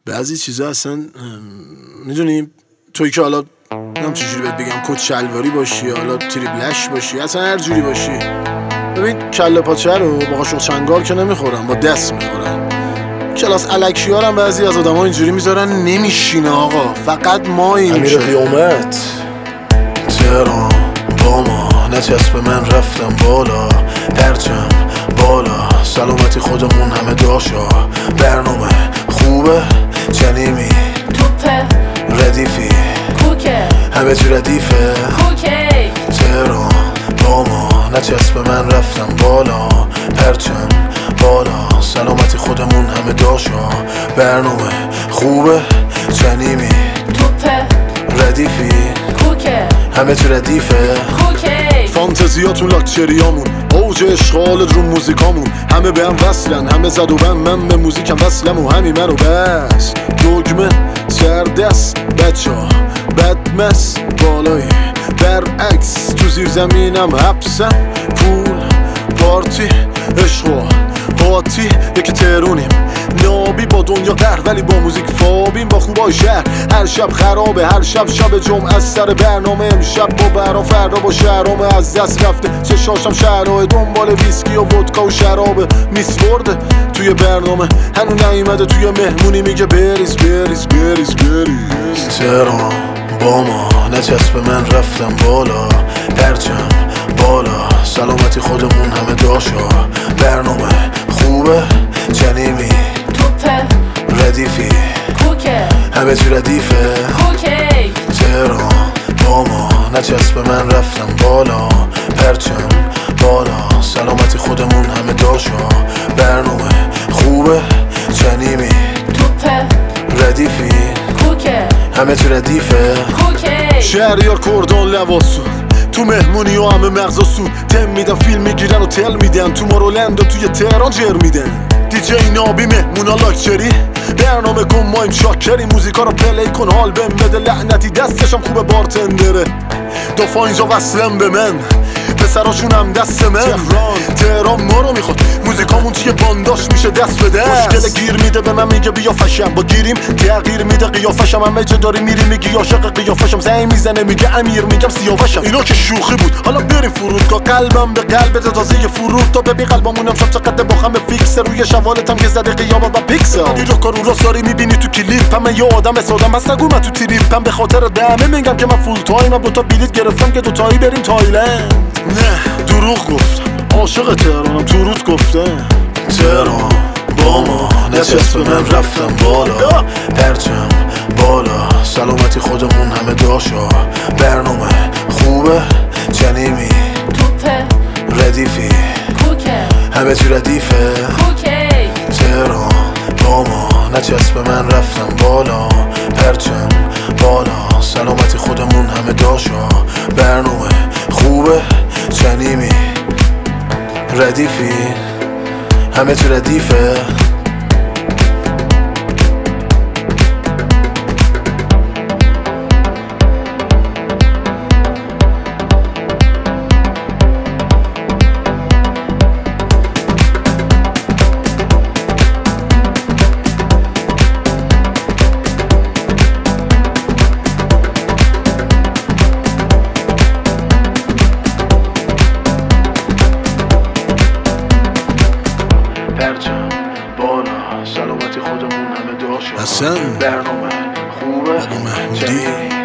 بعضی چیزا اصلا میدونی توی که حالا نم چجوری بهت بگم کت شلواری باشی حالا تریبلش باشی اصلا هر جوری باشی. ببین کله پاچه رو با قاشق چنگال که نمیخورن با دست میخورن. کلاس الکی ها هم بعضی از آدم ها اینجوری میذارن نمیشینه آقا فقط ما این امیر قیامت تهران با ما نچسب من رفتم بالا پرچم بالا سلامتی خودمون همه داشا برنامه خوبه جنیمی توپه ردیفی کوکه همه چی ردیفه کوکی تهران با ما نچسب من رفتم بالا پرچم بالا سلامتی خودمون همه داشا برنامه خوبه جنیمی توپه ردیفی کوکه همه چی ردیفه کوکی فانتزیاتون لاکچریامون اوج اشغالت رو موزیکامون همه به هم وصلن همه زد و بم من به موزیکم وصلم و همین منو بس دگمه سردست بچه ها بدمس بالایی برعکس تو زیر زمینم حبسم پول پارتی عشق قاطی یکی ترونیم نابی با دنیا قهر ولی با موزیک فابیم با خوبای شهر هر شب خرابه هر شب جمعه از سر برنامه امشب با برا فردا با شهرامه از دست رفته چشاشم شهرهای دنبال ویسکی و ودکا و شرابه میسورده توی برنامه هنو نیومده توی مهمونی میگه بریز بریز بریز بریز تهران با ما نچسب من رفتم بالا پرچم بالا سلامتی خودمون همه داشا برنامه خوبه جنیمی توپه ردیفی کوکه همه چی ردیفه کوکی تهران با ما نچسب من رفتم بالا پرچم بالا سلامتی خودمون همه داشا برنامه خوبه جنیمی توپه ردیفی کوکه همه چی ردیفه کوکی شهریار کردان لواسون تو مهمونی و همه مغزاسون تم میدن فیلم میگیرن و تل میدن تو مارولند و توی تهران جر میدن دیجی نابی مهمونا لاکچری برنامه کن مایم شاکری موزیکا رو پلی کن حال بهم بده لعنتی دستشم خوبه بارتندره دافا اینجا وصلم به من پسراشون هم دست من تهران ما رو میخواد موزیکامون توی بانداش میشه دست به دست مشکل گیر میده به من میگه بیا فشم با گیریم تغییر میده قیافشم همه جا داری میری میگی عاشق قیافشم زنگ میزنه میگه امیر میگم سیاوشم اینا که شوخی بود حالا بریم فرودگاه قلبم به قلبت تازه فرود تا ببین قلبمونم شب چقدر با هم فیکس روی شوالتم که زده قیامت با پیکسل رو کارو راستاری میبینی تو کلیپم من یه آدم سادم بس نگو من تو تریپم به خاطر دمه میگم که من فول تایمم دو تا بلیت گرفتم که دو تایی بریم تایلند نه دروغ گفتم عاشق تهرانم تو روز گفتم تهران با ما نچسب من رفتم بالا پرچم بالا سلامتی خودمون همه داشا برنامه خوبه جنیمی توپه ردیفی کوکه همه چی ردیفه کوکی تهران با ما نچسب من رفتم بالا پرچم بالا سلامتی خودمون همه داشا برنامه خوبه جنیمی ردیفی همه چی ردیفه پرچم بالا سلامتی خودمون همه داشا حسن برنامه خوبه بابا محمودی جنیمی